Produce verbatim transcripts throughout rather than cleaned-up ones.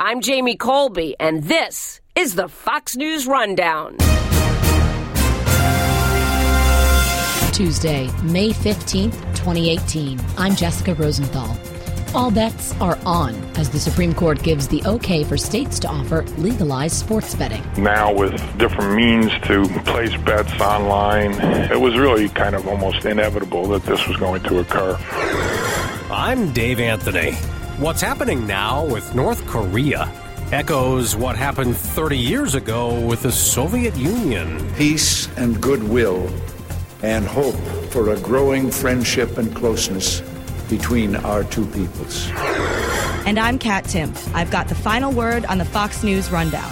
I'm Jamie Colby, and this is the Fox News Rundown. Tuesday, May fifteenth, twenty eighteen. I'm Jessica Rosenthal. All bets are on as the Supreme Court gives the okay for states to offer legalized sports betting. Now with different means to place bets online, it was really kind of almost inevitable that this was going to occur. I'm Dave Anthony. What's happening now with North Korea echoes what happened thirty years ago with the Soviet Union. Peace and goodwill and hope for a growing friendship and closeness between our two peoples. And I'm Kat Tim. I've got the final word on the Fox News Rundown.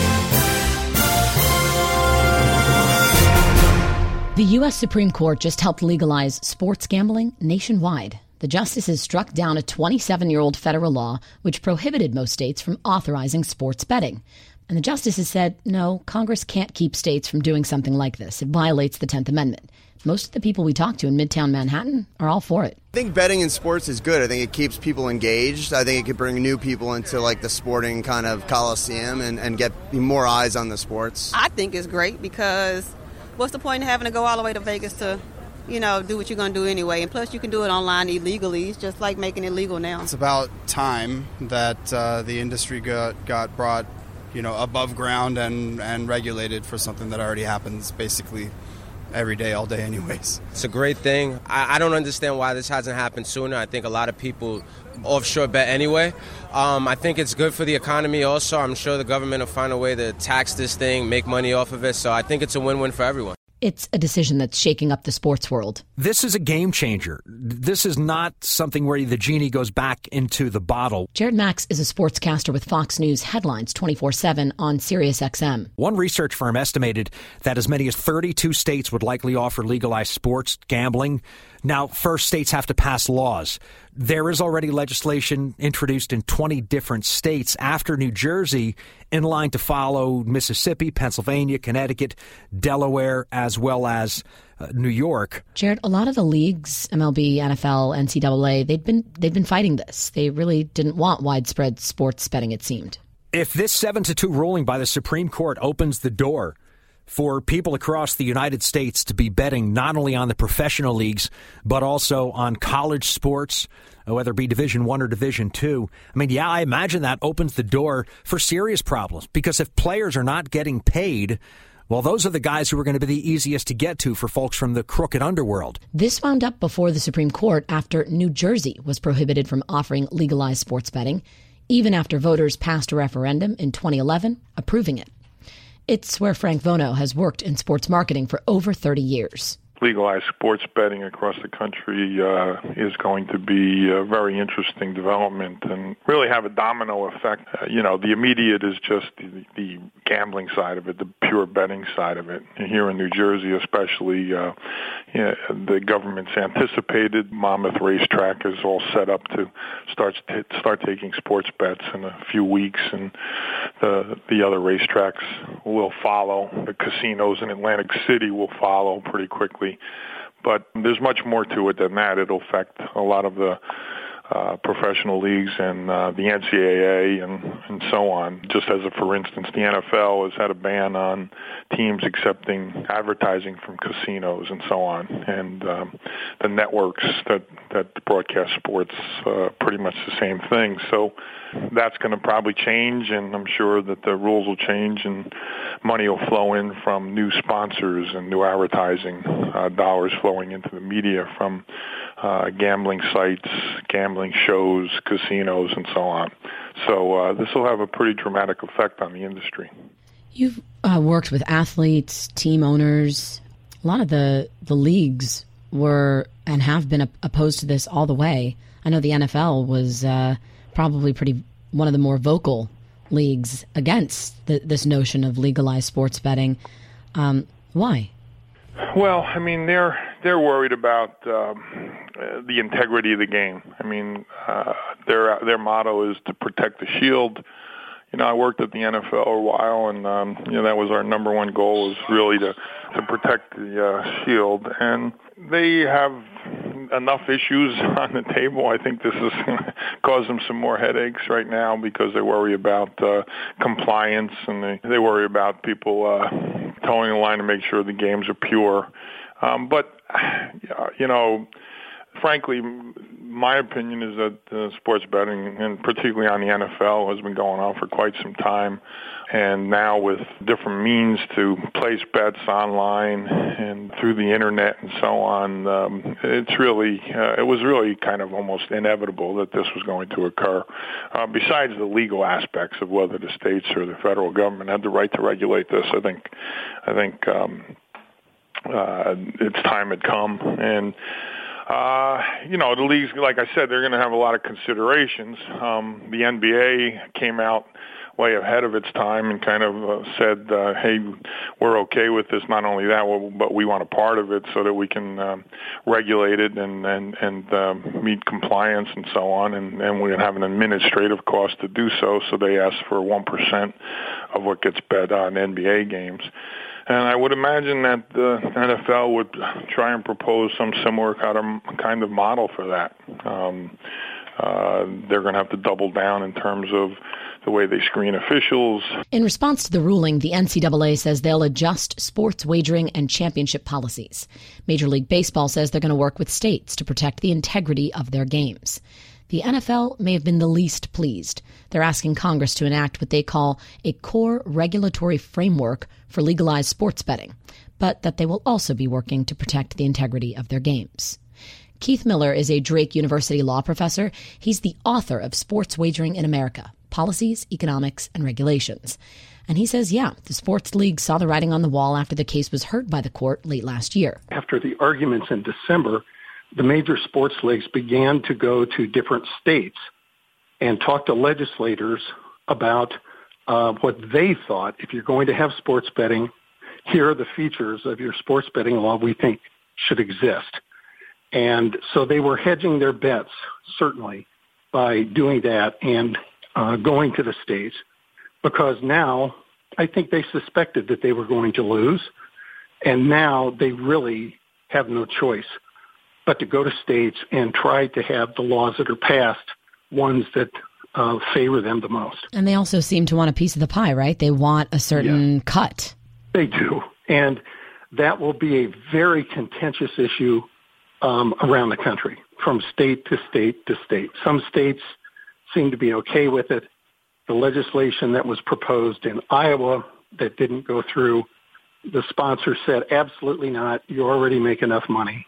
The U S Supreme Court just helped legalize sports gambling nationwide. The justices struck down a twenty-seven-year-old federal law which prohibited most states from authorizing sports betting. And the justices said, no, Congress can't keep states from doing something like this. It violates the tenth Amendment. Most of the people we talk to in Midtown Manhattan are all for it. I think betting in sports is good. I think it keeps people engaged. I think it could bring new people into like the sporting kind of coliseum and, and get more eyes on the sports. I think it's great because what's the point of having to go all the way to Vegas to, you know, do what you're going to do anyway? And plus you can do it online illegally. It's just like making it legal now. It's about time that uh, the industry got, got brought, you know, above ground and, and regulated for something that already happens basically every day, all day anyways. It's a great thing. I, I don't understand why this hasn't happened sooner. I think a lot of people offshore bet anyway. Um, I think it's good for the economy also. I'm sure the government will find a way to tax this thing, make money off of it. So I think it's a win-win for everyone. It's a decision that's shaking up the sports world. This is a game changer. This is not something where the genie goes back into the bottle. Jared Max is a sportscaster with Fox News Headlines twenty-four seven on Sirius X M. One research firm estimated that as many as thirty-two states would likely offer legalized sports gambling. Now, first, states have to pass laws. There is already legislation introduced in twenty different states after New Jersey, in line to follow Mississippi, Pennsylvania, Connecticut, Delaware, as well as uh, New York. Jared, a lot of the leagues, M L B, N F L, N C double A, they've been they've been fighting this. They really didn't want widespread sports betting, it seemed. If this seven to two ruling by the Supreme Court opens the door for people across the United States to be betting not only on the professional leagues, but also on college sports, whether it be Division One or Division Two. I mean, yeah, I imagine that opens the door for serious problems, because if players are not getting paid, well, those are the guys who are going to be the easiest to get to for folks from the crooked underworld. This wound up before the Supreme Court after New Jersey was prohibited from offering legalized sports betting, even after voters passed a referendum in twenty eleven approving it. It's where Frank Vono has worked in sports marketing for over thirty years. Legalized sports betting across the country uh, is going to be a very interesting development and really have a domino effect. Uh, you know, the immediate is just the, the gambling side of it, the pure betting side of it. And here in New Jersey especially, uh, you know, the government's anticipated Monmouth Racetrack is all set up to start t- start taking sports bets in a few weeks, and the, the other racetracks will follow. The casinos in Atlantic City will follow pretty quickly. But there's much more to it than that. It'll affect a lot of the uh, professional leagues and uh, the N C double A and, and so on. Just as a for instance, the N F L has had a ban on teams accepting advertising from casinos and so on. And um, the networks that, that broadcast sports, uh, pretty much the same thing. So that's going to probably change, and I'm sure that the rules will change and money will flow in from new sponsors and new advertising uh, dollars flowing into the media from uh, gambling sites, gambling shows, casinos, and so on. So uh, this will have a pretty dramatic effect on the industry. You've uh, worked with athletes, team owners. A lot of the, the leagues were and have been opposed to this all the way. I know the N F L was uh, probably pretty one of the more vocal leagues against the, this notion of legalized sports betting. Um, why? Well, I mean, they're they're worried about um, uh, the integrity of the game. I mean, uh, their their motto is to protect the shield. You know, I worked at the N F L a while, and um, you know that was our number one goal, is really to to protect the uh, shield. And they have enough issues on the table. I think this is cause them some more headaches right now because they worry about uh, compliance and they, they worry about people uh, towing the line to make sure the games are pure. Um, but, you know, frankly, my opinion is that uh, sports betting, and particularly on the N F L, has been going on for quite some time. And now with different means to place bets online and through the internet and so on, um, it's really, uh, it was really kind of almost inevitable that this was going to occur. Uh, besides the legal aspects of whether the states or the federal government had the right to regulate this, I think, I think um, uh, its time had come. And Uh, you know, the leagues, like I said, they're going to have a lot of considerations. Um, the N B A came out way ahead of its time and kind of uh, said, uh, hey, we're okay with this. Not only that, but we want a part of it so that we can um, regulate it and, and, and uh, meet compliance and so on. And, and we're going to have an administrative cost to do so. So they asked for one percent of what gets bet on N B A games. And I would imagine that the N F L would try and propose some similar kind of, kind of model for that. Um, uh, they're going to have to double down in terms of the way they screen officials. In response to the ruling, the N C double A says they'll adjust sports wagering and championship policies. Major League Baseball says they're going to work with states to protect the integrity of their games. The N F L may have been the least pleased. They're asking Congress to enact what they call a core regulatory framework for legalized sports betting, but that they will also be working to protect the integrity of their games. Keith Miller is a Drake University law professor. He's the author of Sports Wagering in America, Policies, Economics, and Regulations. And he says, yeah, the sports league saw the writing on the wall after the case was heard by the court late last year. After the arguments in December, the major sports leagues began to go to different states and talk to legislators about uh, what they thought. If you're going to have sports betting, here are the features of your sports betting law we think should exist. And so they were hedging their bets, certainly, by doing that and uh, going to the states, because now I think they suspected that they were going to lose, and now they really have no choice but to go to states and try to have the laws that are passed ones that uh, favor them the most. And they also seem to want a piece of the pie, right? They want a certain yeah. cut. They do. And that will be a very contentious issue um, around the country, from state to state to state. Some states seem to be okay with it. The legislation that was proposed in Iowa that didn't go through, the sponsor said, absolutely not. You already make enough money.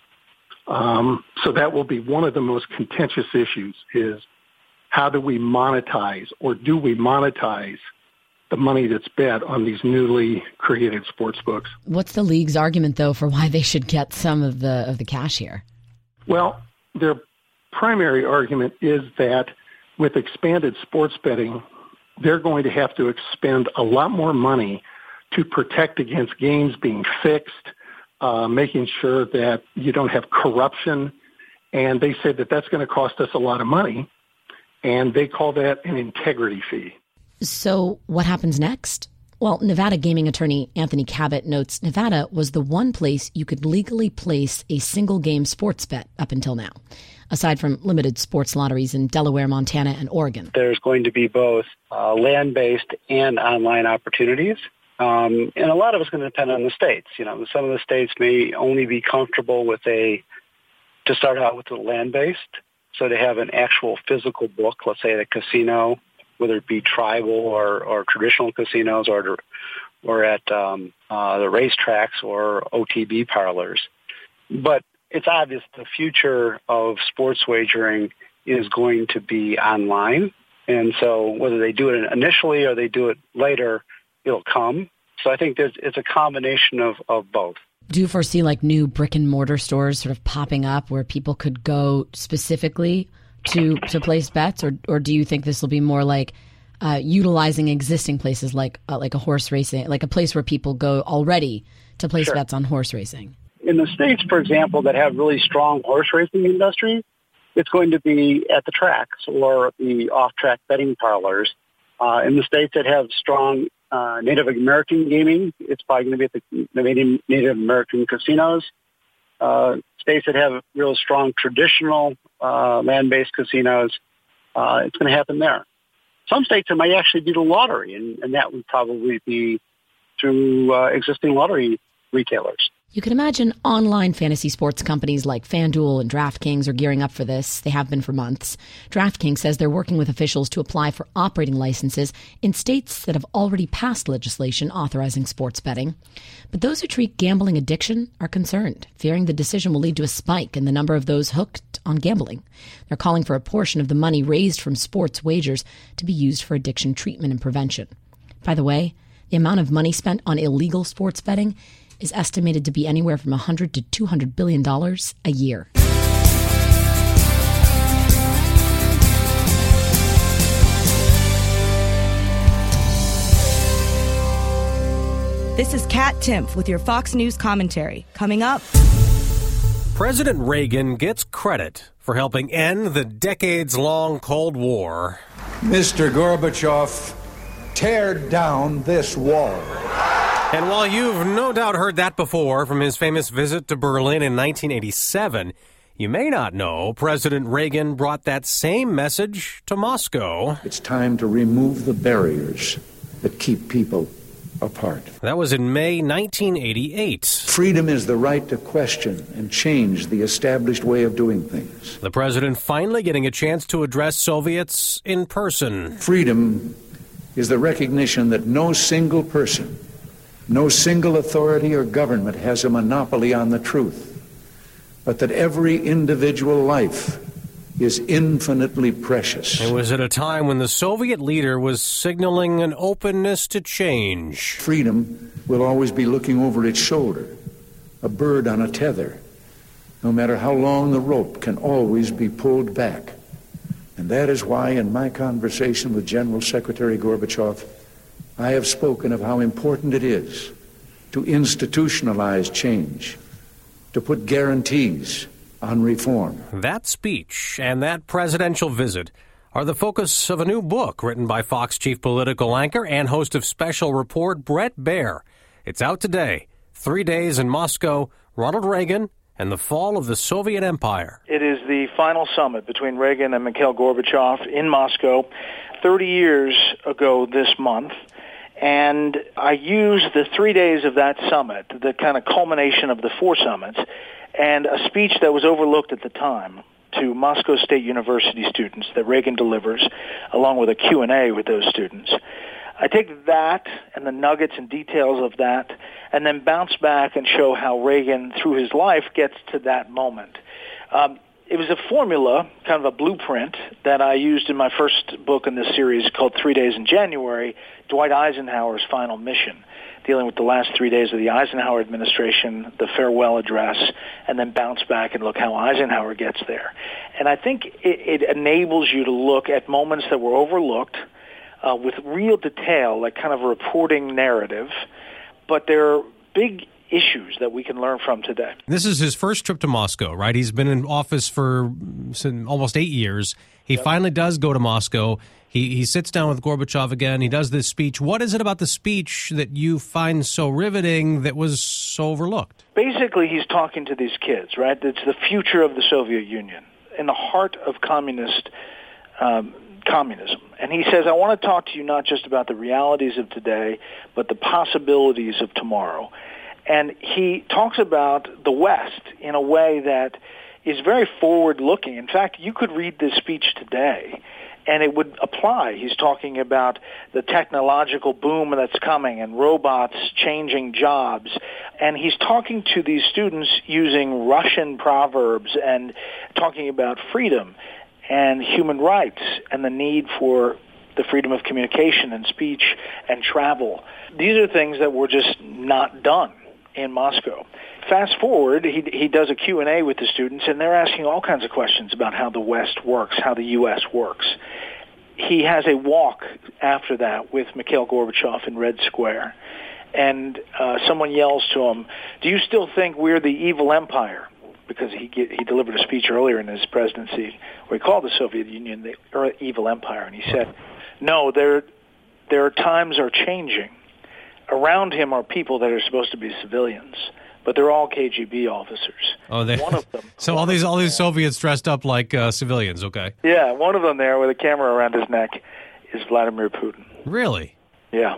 Um, so that will be one of the most contentious issues, is how do we monetize, or do we monetize the money that's bet on these newly created sports books? What's the league's argument, though, for why they should get some of the of the cash here? Well, their primary argument is that with expanded sports betting, they're going to have to expend a lot more money to protect against games being fixed, Uh, making sure that you don't have corruption. And they said that that's going to cost us a lot of money. And they call that an integrity fee. So what happens next? Well, Nevada gaming attorney Anthony Cabot notes Nevada was the one place you could legally place a single game sports bet up until now, aside from limited sports lotteries in Delaware, Montana, and Oregon. There's going to be both uh, land-based and online opportunities. Um, and a lot of it's going to depend on the states. You know, some of the states may only be comfortable with a, to start out with a land-based, so they have an actual physical book, let's say at a casino, whether it be tribal or, or traditional casinos, or or at um, uh, the racetracks or O T B parlors. But it's obvious the future of sports wagering is going to be online. And so whether they do it initially or they do it later, it'll come. So I think there's, it's a combination of, of both. Do you foresee like new brick and mortar stores sort of popping up where people could go specifically to to place bets, or or do you think this will be more like uh, utilizing existing places like uh, like a horse racing, like a place where people go already to place Sure. bets on horse racing? In the states, for example, that have really strong horse racing industry, it's going to be at the tracks or the off-track betting parlors. Uh, in the states that have strong uh, Native American gaming, it's probably going to be at the Native Native American casinos. Uh, states that have real strong traditional uh, land-based casinos, uh, it's going to happen there. Some states, it might actually be the lottery, and, and that would probably be through uh, existing lottery retailers. You can imagine online fantasy sports companies like FanDuel and DraftKings are gearing up for this. They have been for months. DraftKings says they're working with officials to apply for operating licenses in states that have already passed legislation authorizing sports betting. But those who treat gambling addiction are concerned, fearing the decision will lead to a spike in the number of those hooked on gambling. They're calling for a portion of the money raised from sports wagers to be used for addiction treatment and prevention. By the way, the amount of money spent on illegal sports betting is estimated to be anywhere from one hundred to two hundred billion dollars a year. This is Kat Timpf with your Fox News commentary. Coming up, President Reagan gets credit for helping end the decades-long Cold War. Mister Gorbachev, tear down this wall. And while you've no doubt heard that before from his famous visit to Berlin in nineteen eighty-seven, you may not know President Reagan brought that same message to Moscow. It's time to remove the barriers that keep people apart. That was in May nineteen eighty-eight. Freedom is the right to question and change the established way of doing things. The president finally getting a chance to address Soviets in person. Freedom is the recognition that no single person, no single authority or government has a monopoly on the truth, but that every individual life is infinitely precious. It was at a time when the Soviet leader was signaling an openness to change. Freedom will always be looking over its shoulder, a bird on a tether. No matter how long the rope can always be pulled back. And that is why in my conversation with General Secretary Gorbachev, I have spoken of how important it is to institutionalize change, to put guarantees on reform. That speech and that presidential visit are the focus of a new book written by Fox chief political anchor and host of Special Report, Bret Baier. It's out today. Three days in Moscow, Ronald Reagan and the fall of the Soviet Empire. It is the final summit between Reagan and Mikhail Gorbachev in Moscow thirty years ago this month. And I used the three days of that summit, the kind of culmination of the four summits, and a speech that was overlooked at the time to Moscow State University students that Reagan delivers, along with a Q and A with those students. I take that and the nuggets and details of that and then bounce back and show how Reagan, through his life, gets to that moment. Um, it was a formula, kind of a blueprint, that I used in my first book in this series called Three Days in January, Dwight Eisenhower's Final Mission, dealing with the last three days of the Eisenhower administration, the farewell address, and then bounce back and look how Eisenhower gets there. And I think it, it enables you to look at moments that were overlooked, Uh, with real detail, like kind of a reporting narrative, but there are big issues that we can learn from today. This is his first trip to Moscow, right? He's been in office for almost eight years. He yep. finally does go to Moscow. He he sits down with Gorbachev again. He does this speech. What is it about the speech that you find so riveting that was so overlooked? Basically, he's talking to these kids, right? It's the future of the Soviet Union, in the heart of communist um communism. And he says, I want to talk to you not just about the realities of today, but the possibilities of tomorrow. And he talks about the West in a way that is very forward-looking. In fact, you could read this speech today, and it would apply. He's talking about the technological boom that's coming and robots changing jobs. And he's talking to these students using Russian proverbs and talking about freedom and human rights and the need for the freedom of communication and speech and travel. These are things that were just not done in Moscow. Fast forward, he he does a Q and A with the students, and they're asking all kinds of questions about how the West works, how the U S works. He has a walk after that with Mikhail Gorbachev in Red Square, and uh, someone yells to him, do you still think we're the evil empire? Because he he delivered a speech earlier in his presidency where he called the Soviet Union the evil empire, and he said, no, their their times are changing. Around him are people that are supposed to be civilians, but they're all K G B officers. Oh, they. One of them. So all these all these Soviets dressed up like uh, civilians. Okay. Yeah, one of them there with a camera around his neck is Vladimir Putin. Really? Yeah.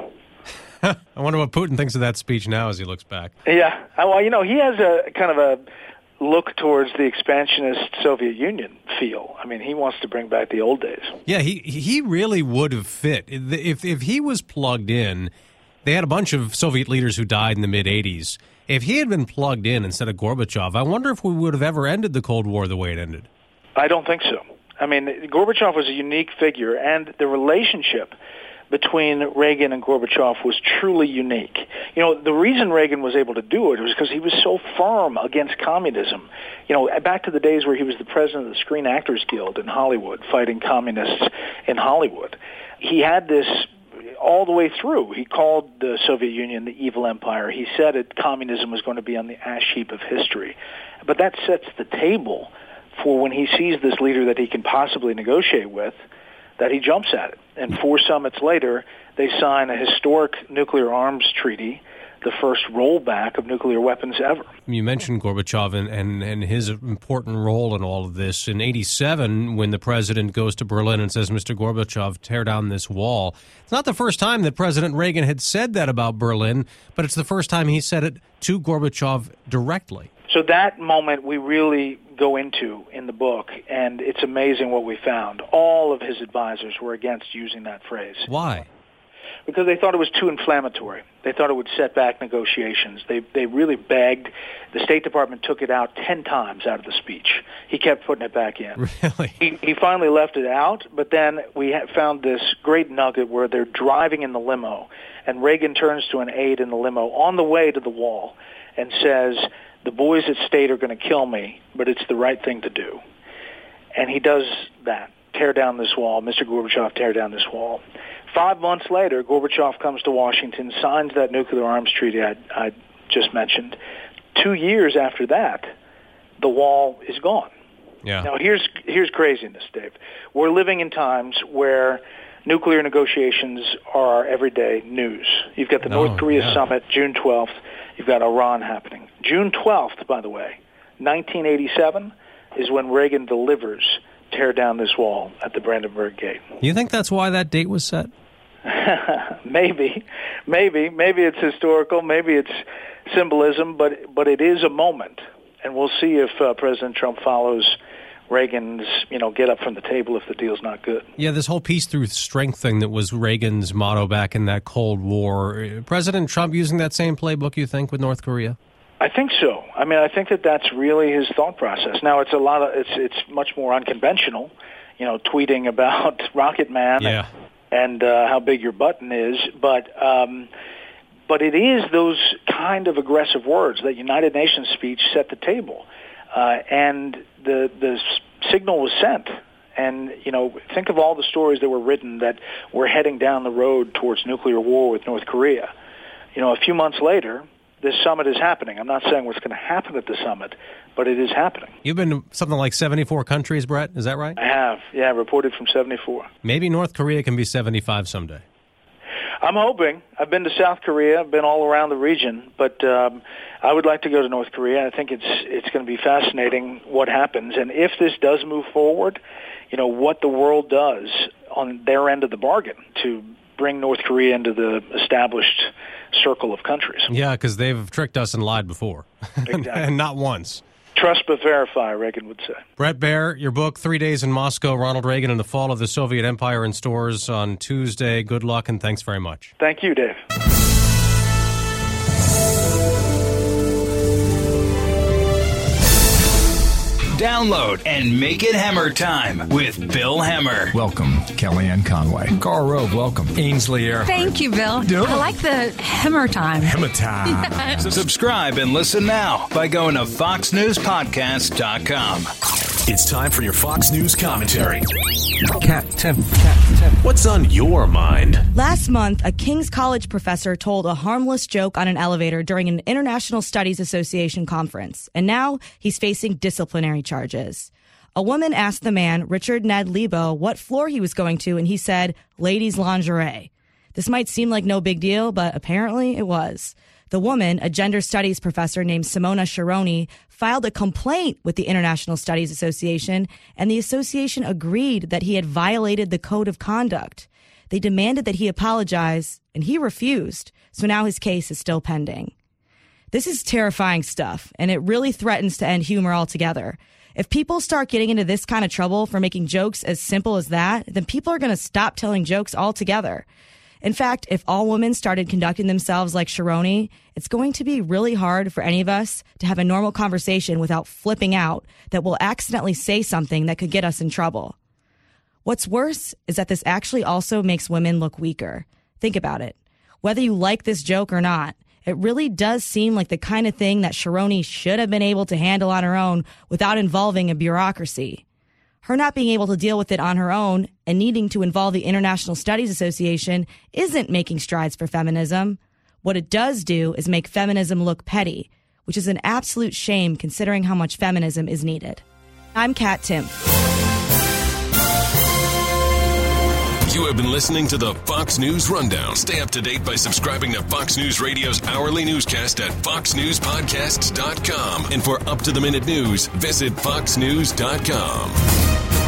I wonder what Putin thinks of that speech now as he looks back. Yeah. Well, you know, he has a kind of a look towards the expansionist Soviet Union feel. I mean, he wants to bring back the old days. Yeah, he he really would have fit. If if he was plugged in, they had a bunch of Soviet leaders who died in the mid-eighties. If he had been plugged in instead of Gorbachev, I wonder if we would have ever ended the Cold War the way it ended. I don't think so. I mean, Gorbachev was a unique figure, and the relationship between Reagan and Gorbachev was truly unique. You know, the reason Reagan was able to do it was because he was so firm against communism. You know, back to the days where he was the president of the Screen Actors Guild in Hollywood, fighting communists in Hollywood. He had this all the way through. He called the Soviet Union the evil empire. He said that communism was going to be on the ash heap of history. But that sets the table for when he sees this leader that he can possibly negotiate with, that he jumps at it. And four summits later, they sign a historic nuclear arms treaty, the first rollback of nuclear weapons ever. You mentioned Gorbachev and, and, and his important role in all of this. In eighty-seven, when the president goes to Berlin and says, Mister Gorbachev, tear down this wall, it's not the first time that President Reagan had said that about Berlin, but it's the first time he said it to Gorbachev directly. So that moment we really go into in the book, and it's amazing what we found. All of his advisors were against using that phrase. Why? Because they thought it was too inflammatory. They thought it would set back negotiations. They they really begged. The State Department took it out ten times out of the speech. He kept putting it back in. Really? He, he finally left it out, but then we ha- found this great nugget where they're driving in the limo, and Reagan turns to an aide in the limo on the way to the wall and says, the boys at State are going to kill me, but it's the right thing to do. And he does that. Tear down this wall. Mister Gorbachev, tear down this wall. Five months later, Gorbachev comes to Washington, signs that nuclear arms treaty I, I just mentioned. Two years after that, the wall is gone. Yeah. Now, here's here's craziness, Dave. We're living in times where nuclear negotiations are everyday news. You've got the Oh, North Korea yeah. summit, June twelfth. You've got Iran happening. June twelfth, by the way, nineteen eighty-seven, is when Reagan delivers tear down this wall at the Brandenburg Gate. You think that's why that date was set? maybe, maybe, maybe it's historical, maybe it's symbolism, but but it is a moment, and we'll see if uh, President Trump follows Reagan's, you know, get up from the table if the deal's not good. Yeah, this whole peace through strength thing that was Reagan's motto back in that Cold War. President Trump using that same playbook, you think, with North Korea? I think so. I mean, I think that that's really his thought process. Now, it's a lot of it's it's much more unconventional, you know, tweeting about Rocket Man yeah. and, and uh, how big your button is, but um, but it is those kind of aggressive words. That United Nations speech set the table, uh, and the the signal was sent. And, you know, think of all the stories that were written that we're heading down the road towards nuclear war with North Korea. You know, a few months later, this summit is happening. I'm not saying what's going to happen at the summit, but it is happening. You've been to something like seventy-four countries, Brett. Is that right? I have. Yeah, reported from seventy-four. Maybe North Korea can be seventy-five someday. I'm hoping. I've been to South Korea. I've been all around the region, but um, I would like to go to North Korea. I think it's it's going to be fascinating what happens. And if this does move forward, you know, what the world does on their end of the bargain to bring North Korea into the established circle of countries. Yeah, because they've tricked us and lied before. Exactly. And not once. Trust but verify, Reagan would say. Brett Baer, your book, Three Days in Moscow, Ronald Reagan and the Fall of the Soviet Empire, in stores on Tuesday. Good luck, and thanks very much. Thank you, Dave. Download and make it Hemmer time with Bill Hemmer. Welcome, Kellyanne Conway. Carl Rove, welcome. Ainsley Earhart. Thank you, Bill. I like the Hemmer time. Hemmer time. Yeah. Subscribe and listen now by going to fox news podcast dot com. It's time for your Fox News commentary. Cat Tim. Cat Tim. What's on your mind? Last month, a King's College professor told a harmless joke on an elevator during an International Studies Association conference, and now he's facing disciplinary charges. A woman asked the man, Richard Ned Lebo, what floor he was going to, and he said, ladies' lingerie. This might seem like no big deal, but apparently it was. The woman, a gender studies professor named Simona Sharoni, filed a complaint with the International Studies Association, and the association agreed that he had violated the code of conduct. They demanded that he apologize, and he refused, so now his case is still pending. This is terrifying stuff, and it really threatens to end humor altogether. If people start getting into this kind of trouble for making jokes as simple as that, then people are going to stop telling jokes altogether. In fact, if all women started conducting themselves like Sharoni, it's going to be really hard for any of us to have a normal conversation without flipping out that will accidentally say something that could get us in trouble. What's worse is that this actually also makes women look weaker. Think about it. Whether you like this joke or not, it really does seem like the kind of thing that Sharoni should have been able to handle on her own without involving a bureaucracy. Her not being able to deal with it on her own and needing to involve the International Studies Association isn't making strides for feminism. What it does do is make feminism look petty, which is an absolute shame considering how much feminism is needed. I'm Kat Timpf. You have been listening to the Fox News Rundown. Stay up to date by subscribing to Fox News Radio's hourly newscast at fox news podcasts dot com. And for up-to-the-minute news, visit fox news dot com.